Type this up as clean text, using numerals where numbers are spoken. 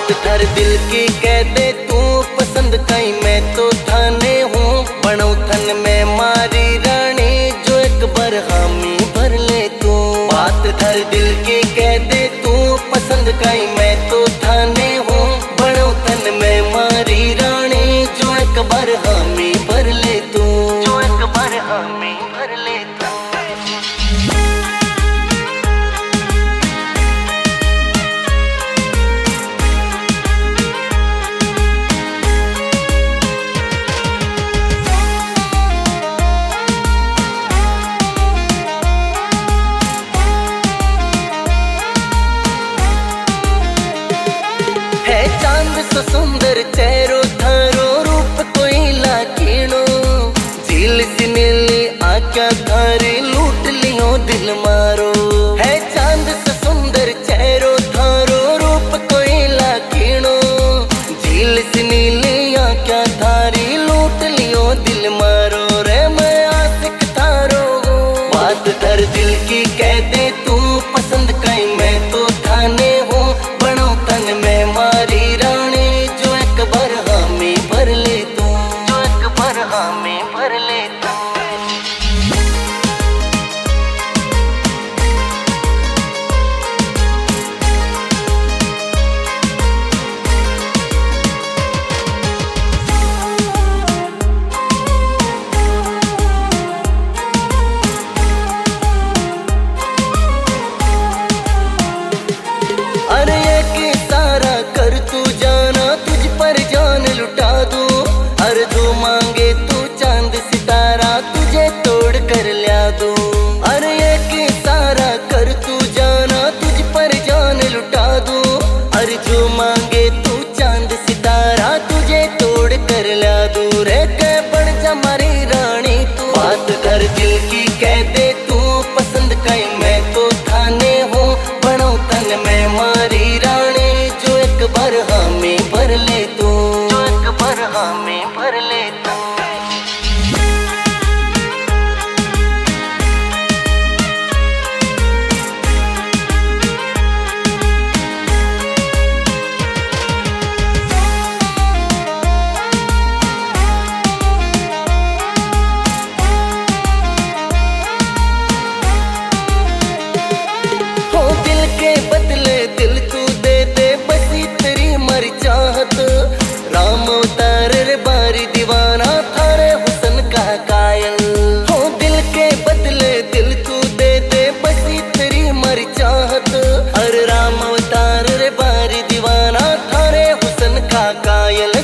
बात धर दिल की कह दे तू पसंद कहीं मैं तो थाने हूँ बनऊ थन में मारी रानी जो एक बार हामी भर ले तू। बात धर दिल की कह दे तू पसंद कहीं मैं तो थाने हूँ बनऊ थन में मारी रानी जो एक बार हामी भर ले तू। जो एक बार हामी भर ले तू। सुंदर चेहरो थारो रूप कोई लाखीणो झील सी नीली आँखा थारी लूट लियो दिल मारो। है चांद से सुंदर चेहरो थारो रूप कोई लाखीणो झील सी नीली आँखा थारी लूट लियो दिल मारो रे मैं आशिक थारो। बात धर दिल की कह दे तू पसंद कहीं मैं तो थाने हूँ बनऊ तन में मारी रानी जो एक बार हामी भर ले तू। जो एक बार हामी भर ले तू। अरे एक सारा कर तू जाना तुझ पर जान लुटा दूं। अरे तू मांगे तू चांद सितारा तुझे तोड़ कर ला दूं। अरे एक सारा कर तू जाना तुझ पर जान लुटा दूं। अरे जो मांगे तू चांद सितारा तुझे तोड़ कर ला दूं रे के बन जा मारी रानी तू। बात कर दिल की कह दे तू पसंद कहीं मैं तो थाने हूँ बनऊ तन में मारी रानी जो एक बार हामी भर ले तू। जो एक बार हामी भर ले तू। हो दिल के बदले दिल तू दे दे बसी तेरी मर चाहत। राम अवतार रे बारी दीवाना थारे हुसन का कायल। हो दिल के बदले दिल तू दे दे बसी तेरी मर चाहत। अरे राम अवतार रे बारी दीवाना थारे हुसन का कायल।